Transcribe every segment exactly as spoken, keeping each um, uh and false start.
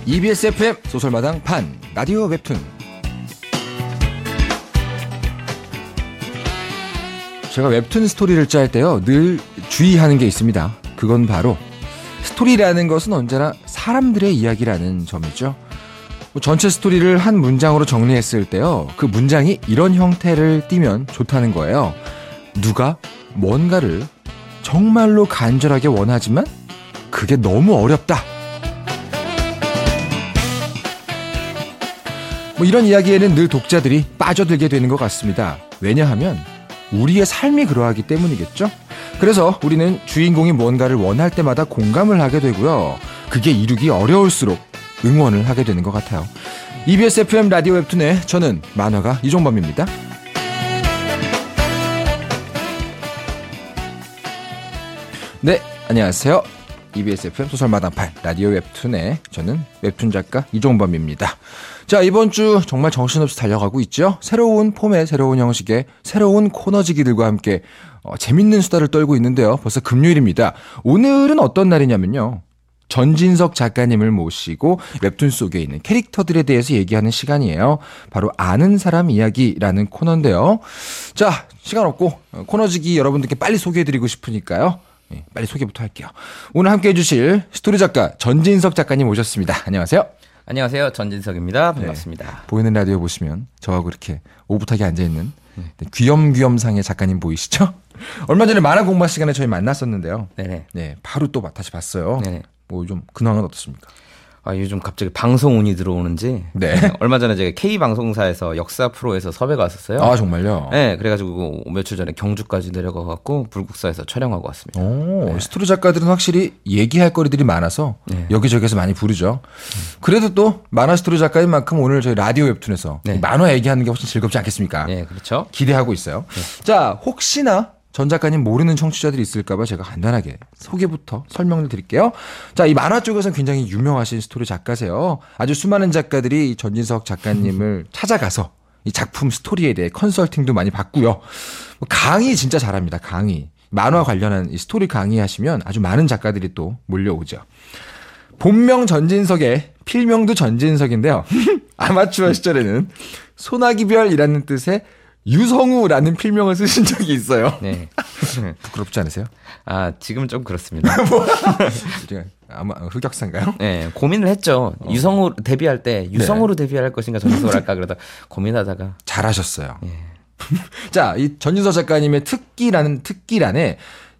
이비에스 에프엠 소설마당 판 라디오 웹툰. 제가 웹툰 스토리를 짤 때요 늘 주의하는 게 있습니다. 그건 바로 스토리라는 것은 언제나 사람들의 이야기라는 점이죠. 전체 스토리를 한 문장으로 정리했을 때요 그 문장이 이런 형태를 띠면 좋다는 거예요. 누가 뭔가를 정말로 간절하게 원하지만 그게 너무 어렵다. 뭐 이런 이야기에는 늘 독자들이 빠져들게 되는 것 같습니다. 왜냐하면 우리의 삶이 그러하기 때문이겠죠. 그래서 우리는 주인공이 뭔가를 원할 때마다 공감을 하게 되고요. 그게 이루기 어려울수록 응원을 하게 되는 것 같아요. 이비에스 에프엠 라디오 웹툰의 저는 만화가 이종범입니다. 네, 안녕하세요. 이비에스 에프엠 소설마당팔 라디오 웹툰의 저는 웹툰 작가 이종범입니다. 자, 이번 주 정말 정신없이 달려가고 있죠. 새로운 폼의 새로운 형식의 새로운 코너지기들과 함께 어, 재밌는 수다를 떨고 있는데요. 벌써 금요일입니다. 오늘은 어떤 날이냐면요. 전진석 작가님을 모시고 웹툰 속에 있는 캐릭터들에 대해서 얘기하는 시간이에요. 바로 아는 사람 이야기라는 코너인데요. 자, 시간 없고 코너지기 여러분들께 빨리 소개해드리고 싶으니까요. 네, 빨리 소개부터 할게요. 오늘 함께해 주실 스토리 작가 전진석 작가님 오셨습니다. 안녕하세요. 안녕하세요. 전진석입니다. 반갑습니다. 네, 보이는 라디오 보시면 저하고 이렇게 오붓하게 앉아있는 네, 귀염귀염상의 작가님 보이시죠? 얼마 전에 만화 공부 시간에 저희 만났었는데요. 네네. 네, 바로 또 다시 봤어요. 네네. 뭐 좀 근황은 어떻습니까? 아, 요즘 갑자기 방송 운이 들어오는지. 네. 네. 얼마 전에 제가 K방송사에서 역사 프로에서 섭외가 왔었어요. 아, 정말요? 네. 그래가지고 며칠 전에 경주까지 내려가갖고 불국사에서 촬영하고 왔습니다. 오, 네. 스토리 작가들은 확실히 얘기할 거리들이 많아서 네. 여기저기서 많이 부르죠. 음. 그래도 또 만화 스토리 작가인 만큼 오늘 저희 라디오 웹툰에서 네. 만화 얘기하는 게 훨씬 즐겁지 않겠습니까? 네, 그렇죠. 기대하고 있어요. 네. 자, 혹시나 전 작가님 모르는 청취자들이 있을까봐 제가 간단하게 소개부터 설명을 드릴게요. 자, 이 만화 쪽에서는 굉장히 유명하신 스토리 작가세요. 아주 수많은 작가들이 전진석 작가님을 찾아가서 이 작품 스토리에 대해 컨설팅도 많이 받고요. 강의 진짜 잘합니다. 강의. 만화 관련한 이 스토리 강의하시면 아주 많은 작가들이 또 몰려오죠. 본명 전진석의 필명도 전진석인데요. 아마추어 시절에는 소나기별이라는 뜻의 유성우라는 필명을 쓰신 적이 있어요. 네. 부끄럽지 않으세요? 아, 지금은 좀 그렇습니다. 아마 흑역사인가요? 네, 고민을 했죠. 어. 유성우 데뷔할 때 유성우로 네. 데뷔할 것인가 전진석을 할까 그러다 고민하다가 잘하셨어요. 네. 자, 이 전진석 작가님의 특기라는 특기란에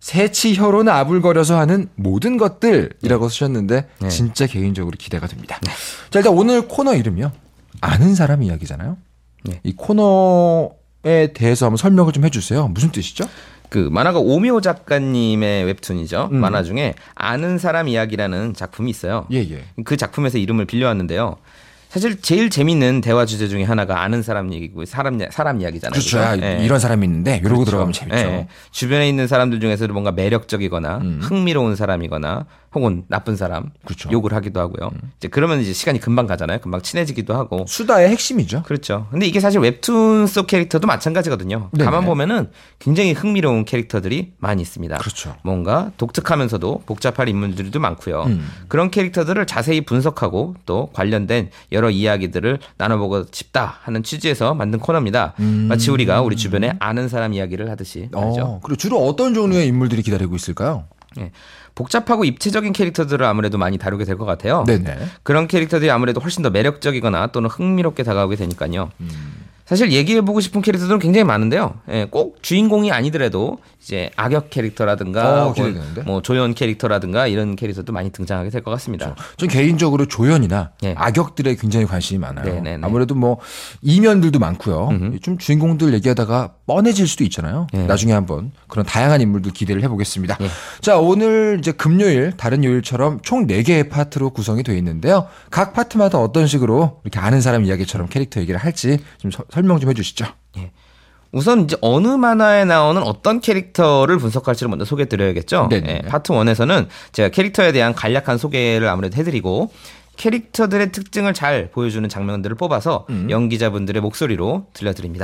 새치혀로는 아불거려서 하는 모든 것들이라고 네. 쓰셨는데 네. 진짜 개인적으로 기대가 됩니다. 네. 자, 일단 오늘 코너 이름이요. 아는 사람 이야기잖아요. 네. 이 코너 에 대해서 한번 설명을 좀 해주세요. 무슨 뜻이죠? 그 만화가 오미오 작가님의 웹툰이죠. 음. 만화 중에 아는 사람 이야기라는 작품이 있어요. 예, 예. 그 작품에서 이름을 빌려왔는데요. 사실 제일 재밌는 대화 주제 중에 하나가 아는 사람 얘기고 사람 사람 이야기잖아요. 그렇죠. 그렇죠? 네. 이런 사람이 있는데 이러고 그렇죠. 들어가면 재밌죠. 네. 주변에 있는 사람들 중에서도 뭔가 매력적이거나 음. 흥미로운 사람이거나 혹은 나쁜 사람 그렇죠. 욕을 하기도 하고요. 음. 이제 그러면 이제 시간이 금방 가잖아요. 금방 친해지기도 하고. 수다의 핵심이죠. 그렇죠. 근데 이게 사실 웹툰 속 캐릭터도 마찬가지거든요. 네네. 가만 보면은 굉장히 흥미로운 캐릭터들이 많이 있습니다. 그렇죠. 뭔가 독특하면서도 복잡한 인물들도 많고요. 음. 그런 캐릭터들을 자세히 분석하고 또 관련된 여러 이야기들을 나눠보고 싶다 하는 취지에서 만든 코너입니다. 음. 마치 우리가 우리 주변에 아는 사람 이야기를 하듯이 말이죠. 어, 그리고 주로 어떤 종류의 인물들이 기다리고 있을까요? 네. 복잡하고 입체적인 캐릭터들을 아무래도 많이 다루게 될 것 같아요. 네네. 그런 캐릭터들이 아무래도 훨씬 더 매력적이거나 또는 흥미롭게 다가오게 되니까요. 음. 사실 얘기해보고 싶은 캐릭터들은 굉장히 많은데요. 예, 꼭 주인공이 아니더라도 이제 악역 캐릭터라든가 어, 뭐 조연 캐릭터라든가 이런 캐릭터도 많이 등장하게 될 것 같습니다. 그렇죠. 전 개인적으로 조연이나 네. 악역들에 굉장히 관심이 많아요. 네네네. 아무래도 뭐 이면들도 많고요. 음흠. 좀 주인공들 얘기하다가 뻔해질 수도 있잖아요. 네. 나중에 한번 그런 다양한 인물들 기대를 해보겠습니다. 네. 자, 오늘 이제 금요일 다른 요일처럼 총 네 개의 파트로 구성이 되어 있는데요. 각 파트마다 어떤 식으로 이렇게 아는 사람 이야기처럼 캐릭터 얘기를 할지 좀 서, 설명 좀 해주시죠. 네. 우선 이제 어느 만화에 나오는 어떤 캐릭터를 분석할지를 먼저 소개해드려야겠죠. 네, 파트 일에서는 제가 캐릭터에 대한 간략한 소개를 아무래도 해드리고 캐릭터들의 특징을 잘 보여주는 장면들을 뽑아서 음. 연기자분들의 목소리로 들려드립니다.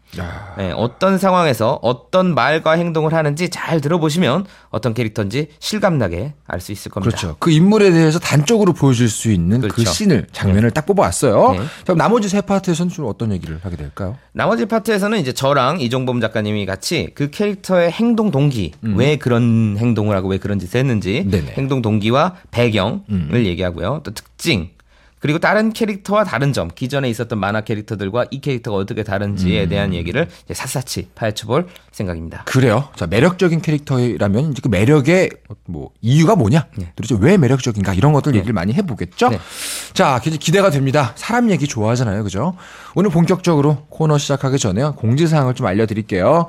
네, 어떤 상황에서 어떤 말과 행동을 하는지 잘 들어보시면 어떤 캐릭터인지 실감나게 알 수 있을 겁니다. 그렇죠. 그 인물에 대해서 단적으로 보여줄 수 있는 그렇죠. 그 씬을, 장면을 네. 딱 뽑아왔어요. 네. 그럼 나머지 세 파트에서는 좀 어떤 얘기를 하게 될까요? 나머지 파트에서는 이제 저랑 이종범 작가님이 같이 그 캐릭터의 행동 동기, 음. 왜 그런 행동을 하고 왜 그런 짓을 했는지 네네. 행동 동기와 배경을 음. 얘기하고요. 또 특징, 그리고 다른 캐릭터와 다른 점, 기존에 있었던 만화 캐릭터들과 이 캐릭터가 어떻게 다른지에 음. 대한 얘기를 이제 샅샅이 파헤쳐볼 생각입니다. 그래요. 자, 매력적인 캐릭터라면 이제 그 매력의 뭐 이유가 뭐냐? 네. 도대체 왜 매력적인가? 이런 것들 네. 얘기를 많이 해보겠죠. 네. 자, 기대가 됩니다. 사람 얘기 좋아하잖아요, 그죠? 오늘 본격적으로 코너 시작하기 전에요, 공지사항을 좀 알려드릴게요.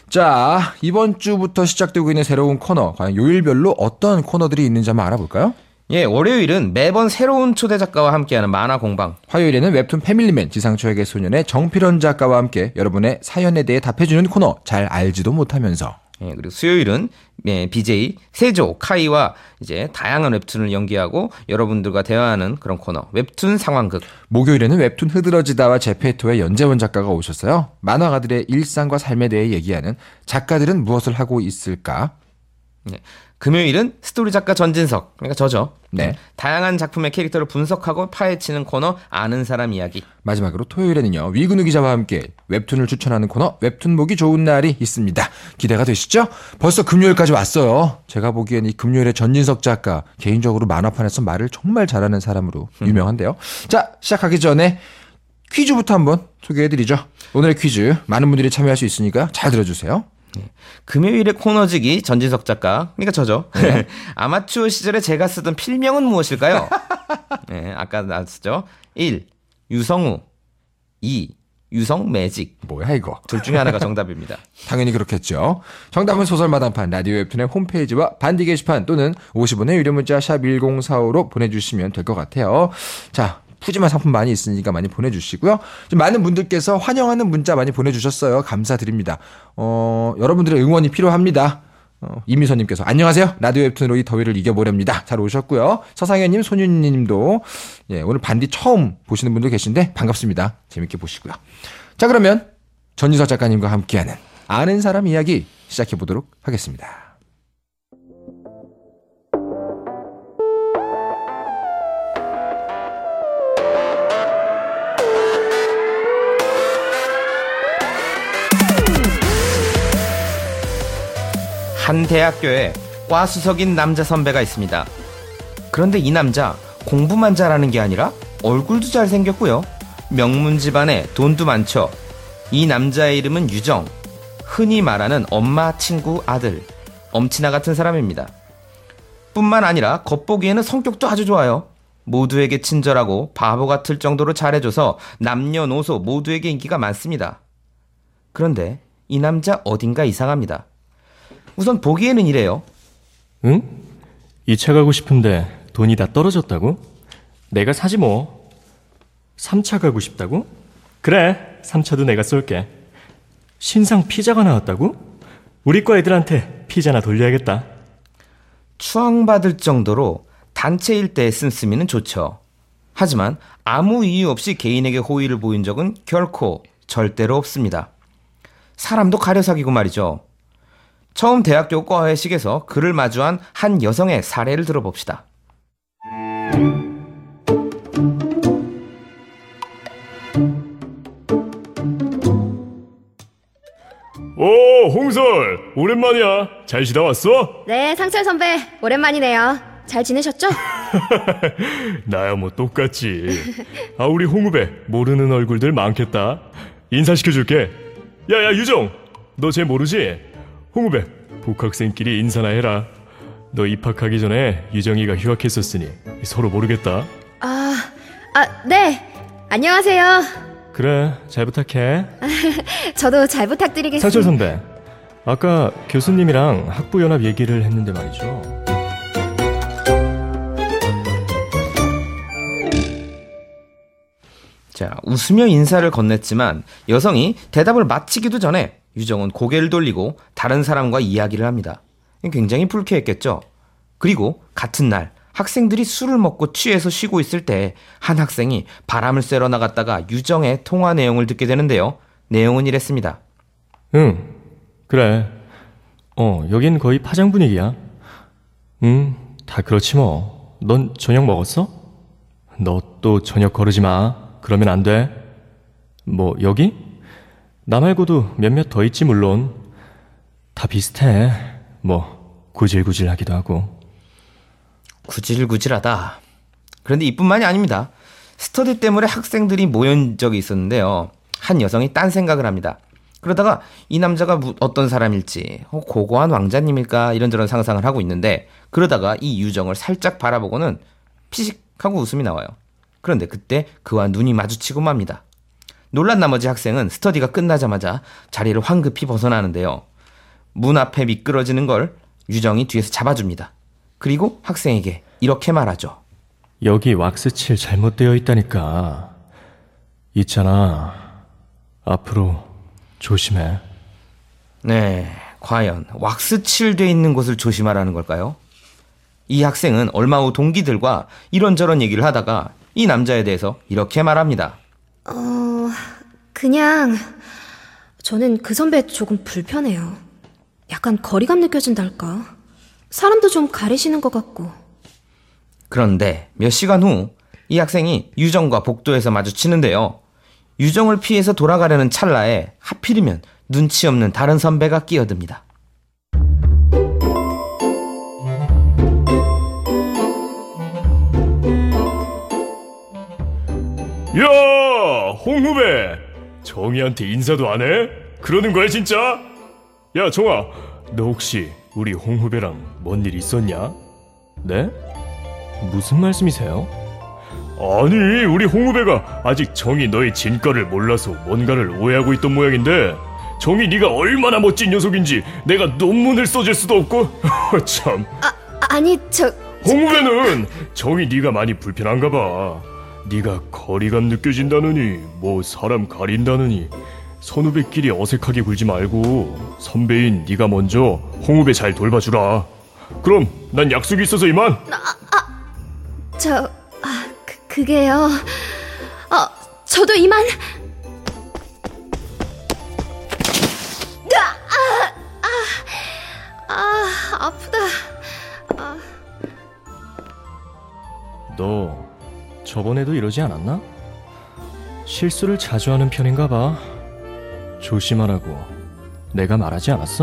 자, 이번 주부터 시작되고 있는 새로운 코너, 과연 요일별로 어떤 코너들이 있는지 한번 알아볼까요? 예, 월요일은 매번 새로운 초대 작가와 함께하는 만화 공방. 화요일에는 웹툰 패밀리맨 지상초에게 소년의 정필원 작가와 함께 여러분의 사연에 대해 답해주는 코너, 잘 알지도 못하면서. 예, 그리고 수요일은 예, 비제이 세조 카이와 이제 다양한 웹툰을 연기하고 여러분들과 대화하는 그런 코너, 웹툰 상황극. 목요일에는 웹툰 흐드러지다와 제페토의 연재원 작가가 오셨어요. 만화가들의 일상과 삶에 대해 얘기하는 작가들은 무엇을 하고 있을까? 네. 금요일은 스토리 작가 전진석, 그러니까 저죠. 네. 다양한 작품의 캐릭터를 분석하고 파헤치는 코너, 아는 사람 이야기. 마지막으로 토요일에는요, 위근우 기자와 함께 웹툰을 추천하는 코너, 웹툰 보기 좋은 날이 있습니다. 기대가 되시죠? 벌써 금요일까지 왔어요. 제가 보기엔 이 금요일에 전진석 작가, 개인적으로 만화판에서 말을 정말 잘하는 사람으로 유명한데요. 음. 자, 시작하기 전에 퀴즈부터 한번 소개해드리죠. 오늘의 퀴즈, 많은 분들이 참여할 수 있으니까 잘 들어주세요. 네. 금요일의 코너지기 전진석 작가, 그러니까 저죠. 네. 아마추어 시절에 제가 쓰던 필명은 무엇일까요? 네, 아까 나왔죠. 일. 유성우. 이. 유성 매직. 뭐야 이거. 둘 중에 하나가 정답입니다. 당연히 그렇겠죠. 정답은 소설마당판 라디오 웹툰의 홈페이지와 반디 게시판 또는 오십 원의 유료 문자 샵 일공사오로 보내주시면 될 것 같아요. 자, 푸짐한 상품 많이 있으니까 많이 보내주시고요. 좀 많은 분들께서 환영하는 문자 많이 보내주셨어요. 감사드립니다. 어, 여러분들의 응원이 필요합니다. 어, 이미선님께서 안녕하세요. 라디오 웹툰으로 이 더위를 이겨보렵니다. 잘 오셨고요. 서상현님, 손윤님도 예, 오늘 반디 처음 보시는 분도 계신데 반갑습니다. 재밌게 보시고요. 자, 그러면 전진석 작가님과 함께하는 아는 사람 이야기 시작해보도록 하겠습니다. 한 대학교에 과수석인 남자 선배가 있습니다. 그런데 이 남자 공부만 잘하는 게 아니라 얼굴도 잘생겼고요. 명문 집안에 돈도 많죠. 이 남자의 이름은 유정. 흔히 말하는 엄마 친구 아들. 엄친아 같은 사람입니다. 뿐만 아니라 겉보기에는 성격도 아주 좋아요. 모두에게 친절하고 바보 같을 정도로 잘해줘서 남녀노소 모두에게 인기가 많습니다. 그런데 이 남자 어딘가 이상합니다. 우선 보기에는 이래요. 응? 이 차 가고 싶은데 돈이 다 떨어졌다고? 내가 사지 뭐. 삼 차 가고 싶다고? 그래, 삼 차도 내가 쏠게. 신상 피자가 나왔다고? 우리 과 애들한테 피자나 돌려야겠다. 추앙받을 정도로 단체 일대의 씀씀이는 좋죠. 하지만 아무 이유 없이 개인에게 호의를 보인 적은 결코 절대로 없습니다. 사람도 가려 사귀고 말이죠. 처음 대학교 과회식에서 그를 마주한 한 여성의 사례를 들어봅시다. 오, 홍설 오랜만이야. 잘 지다 왔어? 네, 상철 선배 오랜만이네요. 잘 지내셨죠? 나야 뭐 똑같지. 아, 우리 홍 후배 모르는 얼굴들 많겠다. 인사시켜줄게. 야야 유정, 너 쟤 모르지? 홍 후배 복학생끼리 인사나 해라. 너 입학하기 전에 유정이가 휴학했었으니 서로 모르겠다. 아, 아, 네. 안녕하세요. 그래, 잘 부탁해. 저도 잘 부탁드리겠습니다. 상철 선배, 아까 교수님이랑 학부연합 얘기를 했는데 말이죠. 자, 웃으며 인사를 건넸지만 여성이 대답을 마치기도 전에 유정은 고개를 돌리고 다른 사람과 이야기를 합니다. 굉장히 불쾌했겠죠. 그리고 같은 날 학생들이 술을 먹고 취해서 쉬고 있을 때 한 학생이 바람을 쐬러 나갔다가 유정의 통화 내용을 듣게 되는데요. 내용은 이랬습니다. 응, 그래. 어, 여긴 거의 파장 분위기야. 응, 다 그렇지 뭐. 넌 저녁 먹었어? 너 또 저녁 거르지 마. 그러면 안 돼. 뭐, 여기? 나 말고도 몇몇 더 있지, 물론. 다 비슷해. 뭐, 구질구질하기도 하고. 구질구질하다. 그런데 이뿐만이 아닙니다. 스터디 때문에 학생들이 모인 적이 있었는데요. 한 여성이 딴 생각을 합니다. 그러다가 이 남자가 어떤 사람일지, 어, 고고한 왕자님일까 이런저런 상상을 하고 있는데, 그러다가 이 유정을 살짝 바라보고는 피식하고 웃음이 나와요. 그런데 그때 그와 눈이 마주치고 맙니다. 놀란 나머지 학생은 스터디가 끝나자마자 자리를 황급히 벗어나는데요. 문 앞에 미끄러지는 걸 유정이 뒤에서 잡아줍니다. 그리고 학생에게 이렇게 말하죠. 여기 왁스칠 잘못되어 있다니까. 있잖아. 앞으로 조심해. 네, 과연 왁스 칠돼 있는 곳을 조심하라는 걸까요? 이 학생은 얼마 후 동기들과 이런저런 얘기를 하다가 이 남자에 대해서 이렇게 말합니다. 어... 그냥... 저는 그 선배 조금 불편해요. 약간 거리감 느껴진달까. 사람도 좀 가리시는 것 같고. 그런데 몇 시간 후 이 학생이 유정과 복도에서 마주치는데요. 유정을 피해서 돌아가려는 찰나에 하필이면 눈치 없는 다른 선배가 끼어듭니다. 야, 홍 후배. 정희한테 인사도 안 해? 그러는 거야 진짜? 야, 정아, 너 혹시 우리 홍 후배랑 뭔 일 있었냐? 네? 무슨 말씀이세요? 아니, 우리 홍 후배가 아직 정희 너의 진가를 몰라서 뭔가를 오해하고 있던 모양인데, 정희 네가 얼마나 멋진 녀석인지 내가 논문을 써줄 수도 없고. 참. 아, 아니 저... 홍 후배는 정희 네가 많이 불편한가 봐. 네가 거리감 느껴진다느니 뭐 사람 가린다느니 선후배끼리 어색하게 굴지 말고 선배인 네가 먼저 홍 후배 잘 돌봐주라. 그럼 난 약속이 있어서 이만. 아, 아, 저... 아, 그, 그게요... 어, 저도 이만... 아, 아, 아, 아프다. 아. 너 저번에도 이러지 않았나? 실수를 자주 하는 편인가 봐. 조심하라고 내가 말하지 않았어?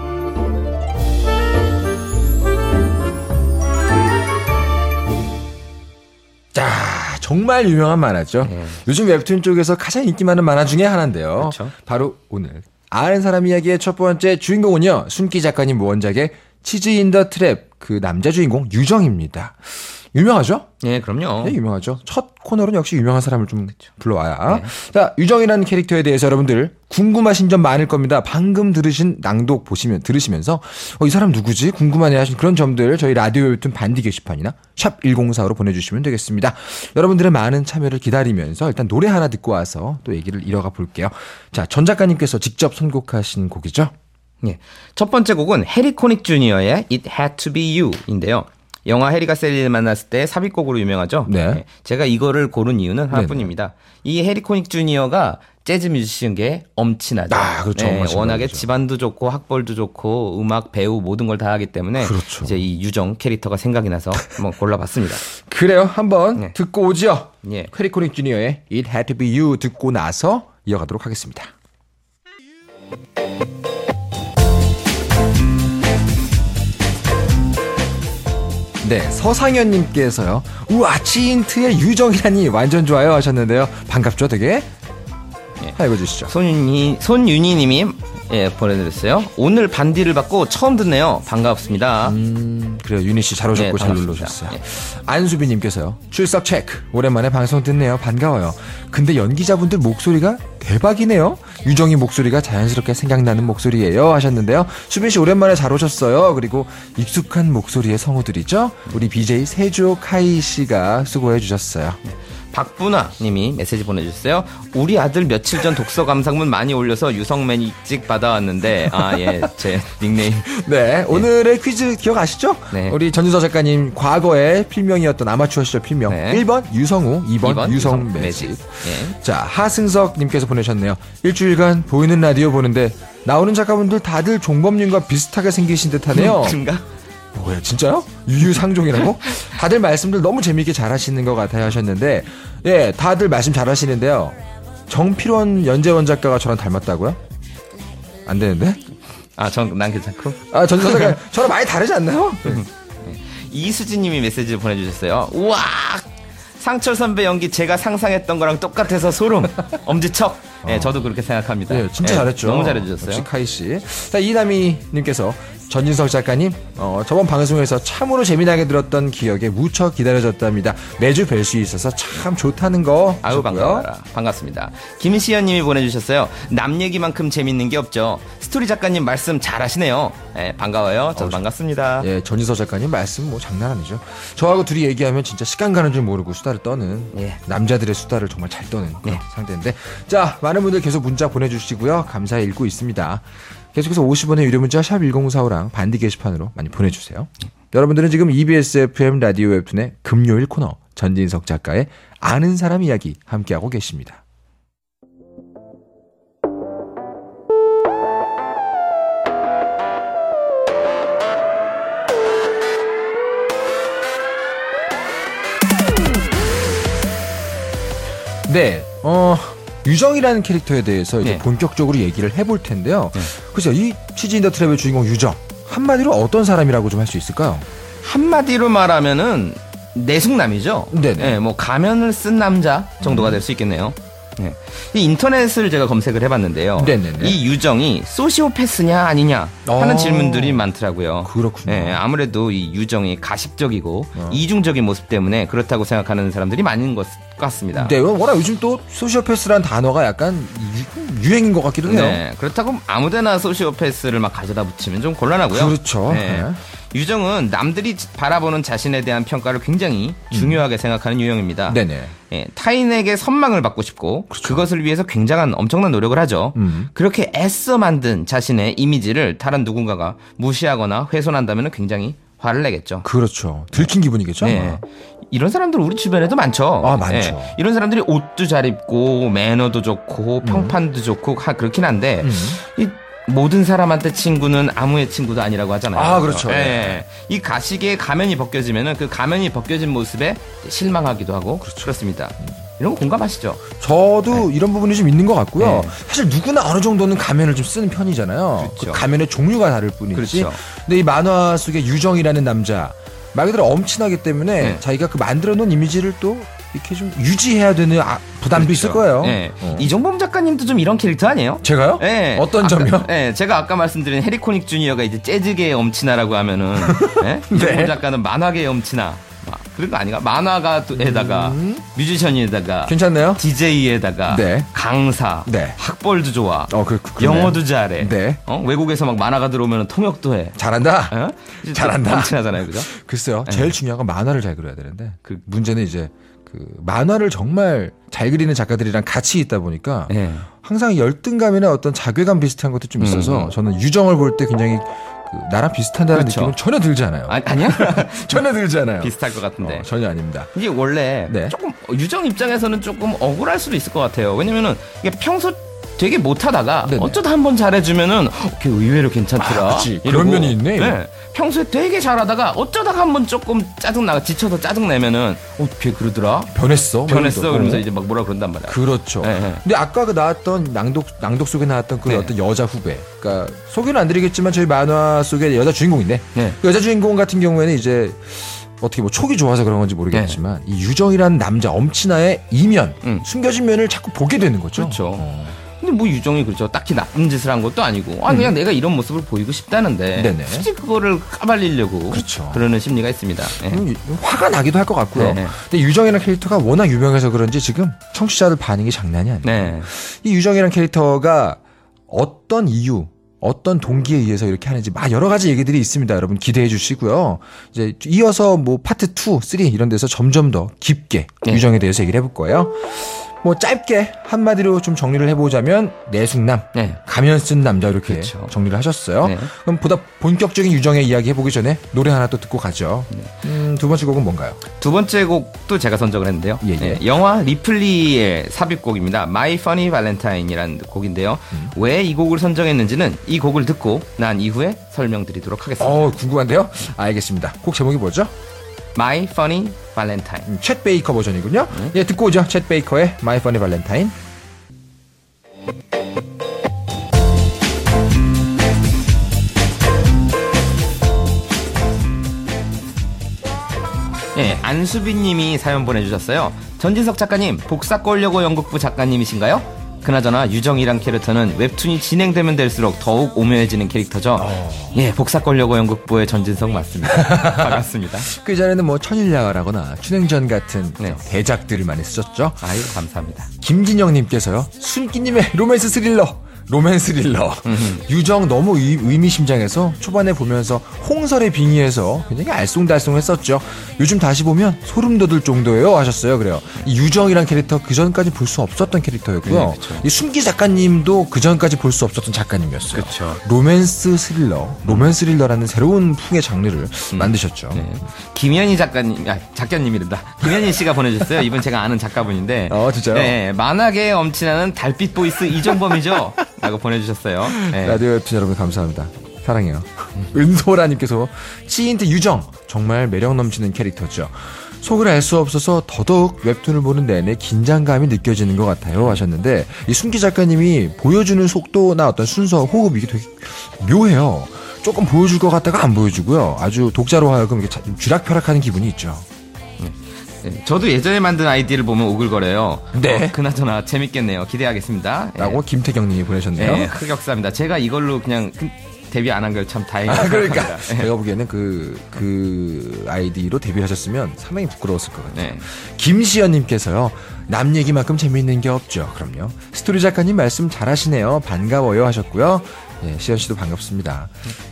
자, 정말 유명한 만화죠. 네. 요즘 웹툰 쪽에서 가장 인기 많은 만화 중에 하나인데요. 그렇죠. 바로 오늘 아는 사람 이야기의 첫 번째 주인공은요, 순기 작가님 원작의 치즈 인 더 트랩, 그 남자 주인공 유정입니다. 유명하죠? 네, 그럼요. 네, 유명하죠. 첫 코너로는 역시 유명한 사람을 좀 불러와야. 네. 자, 유정이라는 캐릭터에 대해서 여러분들 궁금하신 점 많을 겁니다. 방금 들으신 낭독 보시면, 들으시면서, 어, 이 사람 누구지? 궁금하네 하신 그런 점들 저희 라디오 웹툰 반디 게시판이나 샵 일공사오로 보내주시면 되겠습니다. 여러분들의 많은 참여를 기다리면서 일단 노래 하나 듣고 와서 또 얘기를 이어가 볼게요. 자, 전 작가님께서 직접 선곡하신 곡이죠? 네. 첫 번째 곡은 해리 코닉 주니어의 It Had to Be You인데요. 영화 해리가 셀리를 만났을 때 삽입곡으로 유명하죠. 네. 네. 제가 이거를 고른 이유는 하나뿐입니다. 이 해리 코닉 주니어가 재즈 뮤지션계에 엄친하죠. 아, 그렇죠. 네, 엄청나죠. 워낙에 집안도 좋고 학벌도 좋고 음악, 배우 모든 걸 다 하기 때문에 그렇죠. 이제 이 유정 캐릭터가 생각이 나서 한번 골라봤습니다. 그래요. 한번 네. 듣고 오죠. 예. 해리코닉 주니어의 It Had to Be You 듣고 나서 이어가도록 하겠습니다. 네, 서상현님께서요. 우와, 치인트의 유정이라니 완전 좋아요 하셨는데요. 반갑죠, 되게? 예. 하, 읽어주시죠. 손윤희, 손윤희님이 예, 보내드렸어요. 오늘 반디를 받고 처음 듣네요. 반갑습니다. 음, 그래요. 유니 씨 잘 오셨고 네, 잘 반갑습니다. 눌러주셨어요. 예. 안수빈님께서요. 출석 체크. 오랜만에 방송 듣네요. 반가워요. 근데 연기자분들 목소리가 대박이네요. 유정이 목소리가 자연스럽게 생각나는 목소리예요 하셨는데요. 수빈 씨 오랜만에 잘 오셨어요. 그리고 익숙한 목소리의 성우들이죠. 우리 비제이 세조 카이 씨가 수고해 주셨어요. 박분화님이 메시지 보내주셨어요. 우리 아들 며칠 전 독서 감상문 많이 올려서 유성 매직 받아왔는데 아 예 제 닉네임. 네, 오늘의 퀴즈 기억아시죠? 네. 우리 전진서 작가님 과거의 필명이었던 아마추어 시절 필명. 네. 일 번 유성우, 이 번, 이 번 유성 유성 매직. 매직. 예. 자, 하승석님께서 보내셨네요. 일주일간 보이는 라디오 보는데 나오는 작가분들 다들 종범님과 비슷하게 생기신 듯하네요. 그런가? 뭐야, 진짜요? 유유상종이라고? 다들 말씀들 너무 재미있게 잘하시는 것 같아요 하셨는데, 예, 다들 말씀 잘하시는데요. 정필원 연재원 작가가 저랑 닮았다고요? 안 되는데? 아, 전 난 괜찮고. 아, 전지서 작가 저랑 많이 다르지 않나요? 이수진님이 메시지를 보내주셨어요. 우와! 상철 선배 연기 제가 상상했던 거랑 똑같아서 소름. 엄지척. 예, 네, 저도 그렇게 생각합니다. 네, 진짜 네, 잘했죠. 너무 잘해주셨어요. 역시 카이 씨. 자, 이남희님께서 전진석 작가님, 어, 저번 방송에서 참으로 재미나게 들었던 기억에 무척 기다려졌답니다. 매주 뵐 수 있어서 참 좋다는 거. 아유, 하셨고요. 반가워라. 반갑습니다. 김시연님이 보내주셨어요. 남 얘기만큼 재밌는 게 없죠. 스토리 작가님 말씀 잘하시네요. 예, 반가워요. 저도 어, 반갑습니다. 예, 전진석 작가님 말씀 뭐 장난 아니죠. 저하고 둘이 얘기하면 진짜 시간 가는 줄 모르고 수다를 떠는 예. 남자들의 수다를 정말 잘 떠는 그런 예. 상대인데, 자, 많은 분들 계속 문자 보내주시고요. 감사히 읽고 있습니다. 계속해서 오십 원의 유료 문자 샵 일공사오랑 반디 게시판으로 많이 보내주세요. 여러분들은 지금 이비에스 에프엠 라디오 웹툰의 금요일 코너 전진석 작가의 아는 사람 이야기 함께하고 계십니다. 네, 어... 유정이라는 캐릭터에 대해서 이제 네. 본격적으로 얘기를 해볼 텐데요. 네. 그죠? 이 치즈 인더 트랩의 주인공 유정, 한마디로 어떤 사람이라고 좀 할 수 있을까요? 한마디로 말하면은 내숭남이죠. 네네. 예, 뭐 가면을 쓴 남자 정도가 될 수 있겠네요. 예. 이 인터넷을 제가 검색을 해봤는데요. 네네네. 이 유정이 소시오패스냐 아니냐 하는 어. 질문들이 많더라고요. 그렇군요. 예, 아무래도 이 유정이 가식적이고 이중적인 모습 때문에 그렇다고 생각하는 사람들이 많은 것 같습니다. 네, 워낙 요즘 또 소시오패스라는 단어가 약간 유, 유행인 것 같기도 해요. 네, 그렇다고 아무데나 소시오패스를 막 가져다 붙이면 좀 곤란하고요. 그렇죠. 네. 네. 유정은 남들이 바라보는 자신에 대한 평가를 굉장히 중요하게 생각하는 유형입니다. 네네. 예, 타인에게 선망을 받고 싶고 그것을 위해서 굉장한 엄청난 노력을 하죠. 음. 그렇게 애써 만든 자신의 이미지를 다른 누군가가 무시하거나 훼손한다면 굉장히 화를 내겠죠. 그렇죠. 들킨 기분이겠죠. 네. 아마. 이런 사람들 우리 주변에도 많죠. 아, 많죠. 예, 이런 사람들이 옷도 잘 입고 매너도 좋고 평판도 좋고 하, 그렇긴 한데 음. 이 모든 사람한테 친구는 아무의 친구도 아니라고 하잖아요. 아, 그렇죠. 예. 이 가식의 가면이 벗겨지면은 그 가면이 벗겨진 모습에 실망하기도 하고 그렇습니다. 이런 거 공감하시죠? 저도 이런 부분이 좀 있는 것 같고요. 네. 사실 누구나 어느 정도는 가면을 좀 쓰는 편이잖아요. 그렇죠. 그 가면의 종류가 다를 뿐이지. 그렇죠. 근데 이 만화 속의 유정이라는 남자 말 그대로 엄친하기 때문에 네. 자기가 그 만들어 놓은 이미지를 또 이렇게 좀 유지해야 되는 아, 부담도 그렇죠. 있을 거예요. 예. 어. 이종범 작가님도 좀 이런 캐릭터 아니에요? 제가요? 예. 어떤 아까, 점이요? 예, 제가 아까 말씀드린 해리코닉 주니어가 이제 재즈계의 엄친아라고 하면은 예? 이종범 네. 작가는 만화계의 엄친아. 아, 그런 거 아닌가? 만화가에다가 음. 뮤지션에다가 괜찮나요? 디제이에다가 네. 강사, 네. 학벌도 좋아, 어, 그, 그, 그러네. 영어도 잘해. 네. 어? 외국에서 막 만화가 들어오면 통역도 해. 잘한다. 어? 잘한다. 엄친하잖아요, 그죠? 글쎄요. 네. 제일 중요한 건 만화를 잘 그려야 되는데 그 문제는 이제 그 만화를 정말 잘 그리는 작가들이랑 같이 있다 보니까 예. 항상 열등감이나 어떤 자괴감 비슷한 것도 좀 있어서 음. 저는 유정을 볼 때 굉장히 그 나랑 비슷한다는 그렇죠. 느낌은 전혀 들지 않아요. 아, 아니야? 전혀 들지 않아요. 비슷할 것 같은데. 어, 전혀 아닙니다. 이게 원래 네. 조금 유정 입장에서는 조금 억울할 수도 있을 것 같아요. 왜냐면은 이게 평소 되게 못하다가 네네. 어쩌다 한번 잘해주면은 어, 걔 의외로 괜찮더라. 아, 그치. 이러고. 그런 면이 있네. 네. 평소에 되게 잘하다가 어쩌다가 한번 조금 짜증나가 지쳐서 짜증내면은 어, 걔 그러더라. 변했어. 뭐 변했어. 이러면서. 그러면서 어. 이제 막 뭐라 그런단 말이야. 그렇죠. 네, 네. 근데 아까 그 나왔던 낭독 낭독 속에 나왔던 그 네. 어떤 여자 후배, 그러니까 소개는 안 드리겠지만 저희 만화 속에 여자 주인공인데 네. 그 여자 주인공 같은 경우에는 이제 어떻게 뭐 촉이 좋아서 그런 건지 모르겠지만 이 유정이라는 남자 엄친아의 이면, 음. 숨겨진 면을 자꾸 보게 되는 거죠. 그렇죠. 어. 근데 뭐 유정이 그렇죠. 딱히 나쁜 짓을 한 것도 아니고, 아 그냥 내가 이런 모습을 보이고 싶다는데 음. 네네. 굳이 그거를 까발리려고 그렇죠. 그러는 심리가 있습니다. 예. 음, 화가 나기도 할 것 같고요. 네. 근데 유정이라는 캐릭터가 워낙 유명해서 그런지 지금 청취자들 반응이 장난이 아니에요. 네. 이 유정이라는 캐릭터가 어떤 이유 어떤 동기에 의해서 이렇게 하는지 막 여러 가지 얘기들이 있습니다. 여러분 기대해 주시고요. 이제 이어서 뭐 파트 이, 삼 이런 데서 점점 더 깊게 네. 유정에 대해서 얘기를 해볼 거예요. 뭐 짧게 한마디로 좀 정리를 해보자면 내숭남, 네. 가면 쓴 남자 이렇게 그렇죠. 정리를 하셨어요. 네. 그럼 보다 본격적인 유정의 이야기 해보기 전에 노래 하나 또 듣고 가죠. 음, 두 번째 곡은 뭔가요? 두 번째 곡도 제가 선정을 했는데요. 예, 예. 네, 영화 리플리의 삽입곡입니다. My Funny Valentine이라는 곡인데요. 음. 왜 이 곡을 선정했는지는 이 곡을 듣고 난 이후에 설명드리도록 하겠습니다. 어, 궁금한데요? 알겠습니다. 곡 제목이 뭐죠? My Funny Valentine. 음, 챗 베이커 버전이군요. 예, 듣고 오죠. 챗 베이커의 My Funny Valentine. 네, 안수빈님이 사연 보내주셨어요. 전진석 작가님, 복사꼴려고 연극부 작가님이신가요? 그나저나 유정이란 캐릭터는 웹툰이 진행되면 될수록 더욱 오묘해지는 캐릭터죠. 어... 예, 복사꼴려고 연극부의 전진석 맞습니다. 반갑습니다. 그 전에는 뭐 천일야라거나 춘행전 같은 네. 대작들을 많이 쓰셨죠. 아유, 감사합니다. 김진영님께서요. 순기님의 로맨스 스릴러. 로맨스 스릴러. 유정 너무 의, 의미심장해서 초반에 보면서 홍설에 빙의해서 굉장히 알쏭달쏭했었죠. 요즘 다시 보면 소름 돋을 정도예요 하셨어요. 그래요. 이 유정이란 캐릭터 그전까지 볼 수 없었던 캐릭터였고요. 네, 그렇죠. 이 순기 작가님도 그전까지 볼 수 없었던 작가님이었어요. 그렇죠. 로맨스 스릴러, 로맨스 스릴러라는 새로운 풍의 장르를 음. 만드셨죠. 네. 김현희 작가님, 아, 작가님이란다. 김현희 씨가 보내주셨어요. 이분 제가 아는 작가분인데. 어, 진짜요? 네, 만화계에 엄친하는 달빛 보이스 이종범이죠. 라고 보내주셨어요. 네. 라디오 웹툰 여러분 감사합니다. 사랑해요. 은소라님께서 치인트 유정 정말 매력 넘치는 캐릭터죠. 속을 알 수 없어서 더더욱 웹툰을 보는 내내 긴장감이 느껴지는 것 같아요 하셨는데 이 순기 작가님이 보여주는 속도나 어떤 순서, 호흡 이게 되게 묘해요. 조금 보여줄 것 같다가 안 보여주고요. 아주 독자로 하여금 이렇게 쥐락펴락하는 기분이 있죠. 네, 저도 예전에 만든 아이디를 보면 오글거려요. 네. 어, 그나저나 재밌겠네요. 기대하겠습니다. 라고 네. 김태경님이 보내셨네요. 네, 흑역사입니다. 제가 이걸로 그냥 데뷔 안 한 걸 참 다행이에요. 아, 그러니까 제가 보기에는 그, 그 아이디로 데뷔하셨으면 상당히 부끄러웠을 것 같아요. 네. 김시연님께서요. 남 얘기만큼 재미있는 게 없죠. 그럼요. 스토리 작가님 말씀 잘하시네요. 반가워요 하셨고요. 예, 시연 씨도 반갑습니다.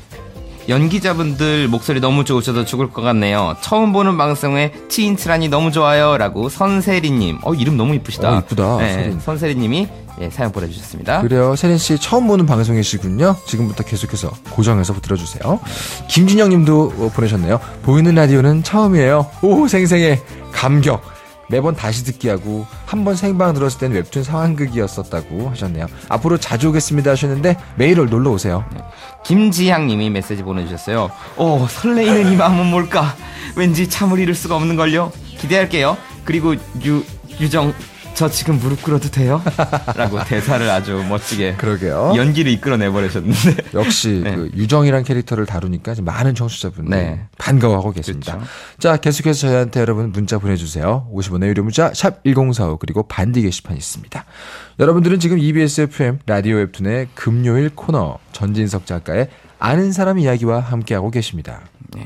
연기자분들 목소리 너무 좋으셔서 죽을 것 같네요. 처음 보는 방송에 치인트라니 너무 좋아요. 라고 선세리님. 어, 이름 너무 이쁘시다. 어, 이쁘다. 네, 세린. 선세리님이 예, 사연 보내주셨습니다. 그래요. 세린 씨 처음 보는 방송이시군요. 지금부터 계속해서 고정해서 들어주세요. 김진영 님도 보내셨네요. 보이는 라디오는 처음이에요. 오, 생생해. 감격. 매번 다시 듣기 하고 한 번 생방 들었을 땐 웹툰 상황극이었었다고 하셨네요. 앞으로 자주 오겠습니다 하셨는데 매일 놀러 오세요. 김지향님이 메시지 보내주셨어요. 오, 설레이는 이 마음은 뭘까? 왠지 참을 잃을 수가 없는걸요. 기대할게요. 그리고 유 유정 저 지금 무릎 꿇어도 돼요? 라고 대사를 아주 멋지게 그러게요. 연기를 이끌어내버리셨는데 역시 네. 그 유정이란 캐릭터를 다루니까 많은 청취자분들 네. 반가워하고 계십니다. 그렇죠. 자, 계속해서 저희한테 여러분 문자 보내주세요. 오십 원의 유료 문자 샵 일공사오 그리고 반디 게시판 있습니다. 여러분들은 지금 이비에스 에프엠 라디오 웹툰의 금요일 코너 전진석 작가의 아는 사람 이야기와 함께하고 계십니다. 네.